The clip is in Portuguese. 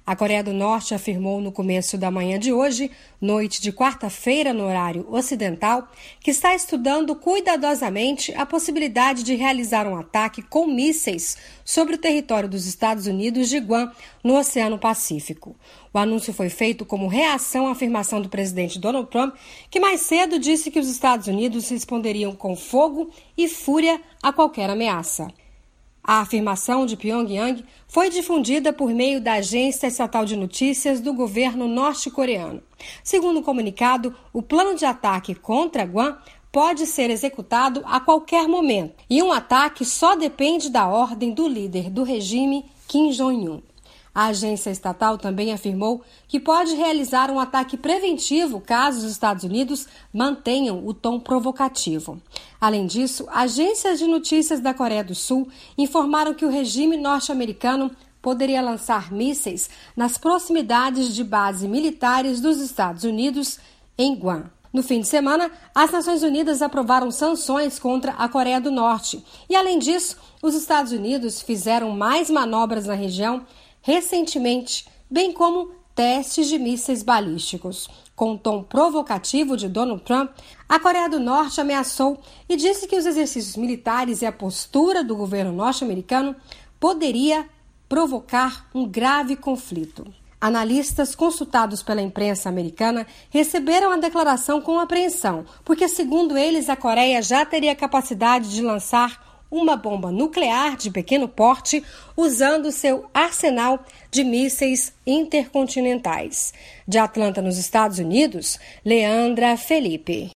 A Coreia do Norte afirmou no começo da manhã de hoje, noite de quarta-feira no horário ocidental, que está estudando cuidadosamente a possibilidade de realizar um ataque com mísseis sobre o território dos Estados Unidos de Guam, no Oceano Pacífico. O anúncio foi feito como reação à afirmação do presidente Donald Trump, que mais cedo disse que os Estados Unidos responderiam com fogo e fúria a qualquer ameaça. A afirmação de Pyongyang foi difundida por meio da agência estatal de notícias do governo norte-coreano. Segundo o comunicado, o plano de ataque contra Guam pode ser executado a qualquer momento, e um ataque só depende da ordem do líder do regime, Kim Jong-un. A agência estatal também afirmou que pode realizar um ataque preventivo caso os Estados Unidos mantenham o tom provocativo. Além disso, agências de notícias da Coreia do Sul informaram que o regime norte-americano poderia lançar mísseis nas proximidades de bases militares dos Estados Unidos em Guam. No fim de semana, as Nações Unidas aprovaram sanções contra a Coreia do Norte. E, além disso, os Estados Unidos fizeram mais manobras na região recentemente, bem como testes de mísseis balísticos. Com o tom provocativo de Donald Trump, a Coreia do Norte ameaçou e disse que os exercícios militares e a postura do governo norte-americano poderia provocar um grave conflito. Analistas consultados pela imprensa americana receberam a declaração com apreensão, porque, segundo eles, a Coreia já teria capacidade de lançar uma bomba nuclear de pequeno porte usando seu arsenal de mísseis intercontinentais. De Atlanta, nos Estados Unidos, Leandra Felipe.